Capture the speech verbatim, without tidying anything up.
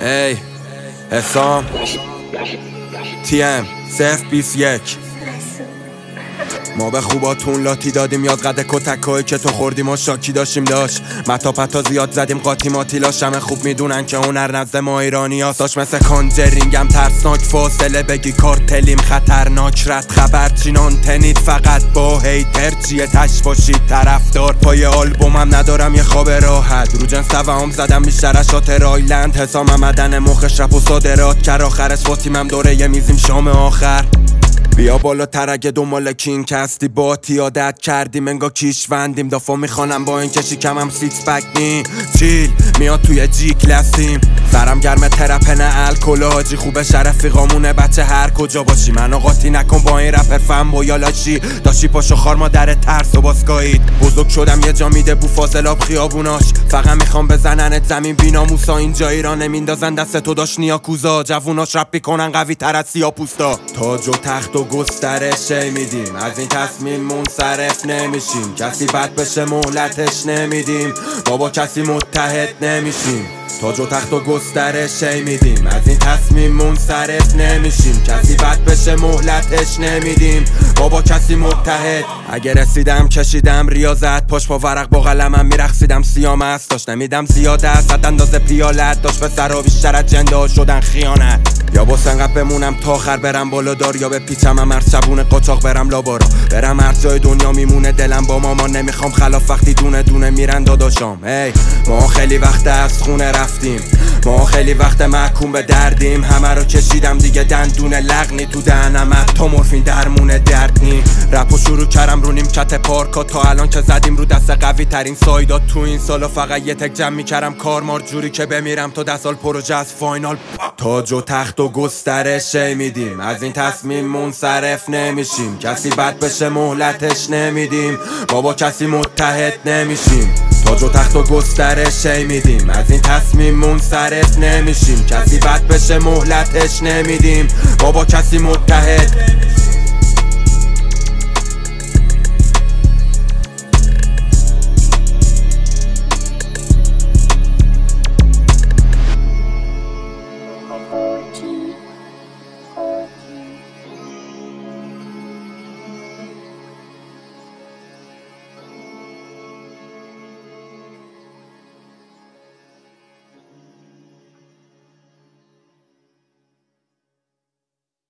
ای حسام تی ام صفر بیست یک. ما به خوباتون لاتی دادیم یاد قد کتکایی که تو خوردیم و شاکی داشتیم داشت متا پتا زیاد زدیم قاطی ماتیلاش همه خوب میدونن که هنر نزد ما ایرانی هاست. داشت مثل کانجرینگم ترسناک فاصله بگی کارتلیم خطرناک رد خبر چینان تنید فقط با هیتر چیه تش باشید طرفدار پای آلبومم ندارم یه خواب راحت رو جنس توهم زدم بیشتر از شات رایلند حسام مدن مخش رپ و صادرات کر آخرش با تیمم دوره یه میزیم شام آخر بیا بالا ترگه دنبال کینگ هستی با عادت کردیم انگا کیشوندیم دافا میخوانم با این که شکمم سیکس پک نی چیل میاد توی جی کلاسیم سرم گرمه ترپه نه الکل حاجی خوبه رفیقامونه بچه هر کجا باشی منو قاطی نکن با این رپر فن با یالاشی داشتی پاشو خار مادر ترس و باسکایید بزرگ شدم یه جا میده بو فاضلاب خیابوناش فقط میخوام بزننت زمین بیناموسا اینجا ایران نمیندازن دست تو داشت نیاکوزا جووناش رپ میکنن قوی تر از سیاپوستا تاج و تخت و گسترش میدیم از این تصمیم منصرف نمیشیم کسی بد بشه مهلتش نمیدیم بابا کسی متحد نمیشیم تاج و تخت و گسترش میدیم از این تصمیم منصرف نمیشیم کسی بد بشه مهلتش نمیدیم بابا کسی متحد اگه رسیدم کشیدم ریاضت پاش پا ورق با قلمم میرقصیدم سیام است داشت نمیدم زیاده است اندازه پیالت داشت به سرا بیشتر از جنده شدن خیانت یا با سنقب بمونم تا آخر برم بالا دار یا به پیچم هم هر شبونه قاچاق برم لابارا برم هر جای دنیا میمونه دلم با ماما نمیخوام خلاف وقتی دونه دونه میرن داداشام ای ما خیلی وقت از خونه رفتیم ما خیلی وقت محکوم به دردیم همه رو کشیدم دیگه دندونه لغنی تو دهنم تا مورفین درمونه دردنی رپو شروع کردم رو نیمکت پارکا تا الان که زدیم رو دست قوی ترین سایدات تو این سالا فقط یه تک جمع میکردم کارمار جوری که بمیرم تا ده سال پروژه از فاینال تاج و تخت و گسترش میدیم از این تصمیم منصرف نمیشیم کسی بد بشه مهلتش نمیدیم بابا کسی متحد نمیشیم تاج و تخت و گسترش میدیم از این تصمیم منصرف نمیشیم کسی بد بشه مهلتش نمیدیم بابا کسی متحد